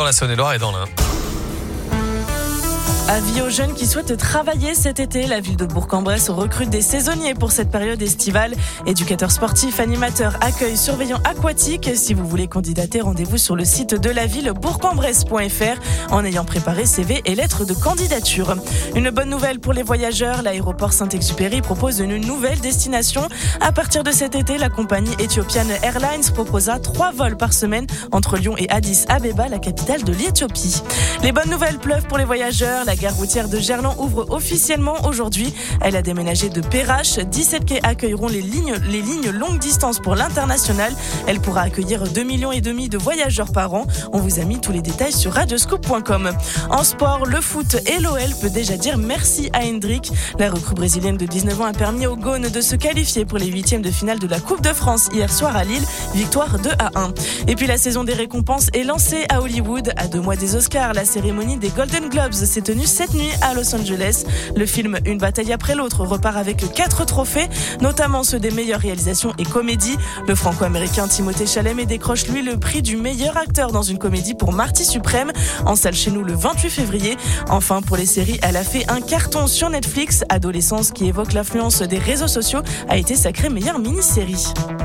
la Saône-et-Loire et dans l'Ain. Avis aux jeunes qui souhaitent travailler cet été, la ville de Bourg-en-Bresse recrute des saisonniers pour cette période estivale. Éducateurs sportifs, animateurs, accueil, surveillants aquatiques. Si vous voulez candidater, rendez-vous sur le site de la ville bourg-en-bresse.fr en ayant préparé CV et lettres de candidature. Une bonne nouvelle pour les voyageurs, l'aéroport Saint-Exupéry propose une nouvelle destination. À partir de cet été, la compagnie Ethiopian Airlines proposera 3 vols par semaine entre Lyon et Addis Abeba, la capitale de l'Éthiopie. Les bonnes nouvelles pleuvent pour les voyageurs. La gare routière de Gerland ouvre officiellement aujourd'hui. Elle a déménagé de Perrache. 17 quais accueilleront les lignes longue distance pour l'international. Elle pourra accueillir 2,5 millions de voyageurs par an. On vous a mis tous les détails sur radioscoop.com. En sport, le foot et l'OL peut déjà dire merci à Hendrick. La recrue brésilienne de 19 ans a permis aux Gaunes de se qualifier pour les 8e de finale de la Coupe de France hier soir à Lille. Victoire 2-1. Et puis la saison des récompenses est lancée à Hollywood. À 2 mois des Oscars, la cérémonie des Golden Globes s'est tenue cette nuit à Los Angeles. Le film Une bataille après l'autre repart avec 4 trophées, notamment ceux des meilleures réalisations et comédies. Le franco-américain Timothée Chalamet décroche lui le prix du meilleur acteur dans une comédie pour Marty Suprême, en salle chez nous le 28 février. Enfin, pour les séries, elle a fait un carton sur Netflix. Adolescence, qui évoque l'influence des réseaux sociaux, a été sacrée meilleure mini-série.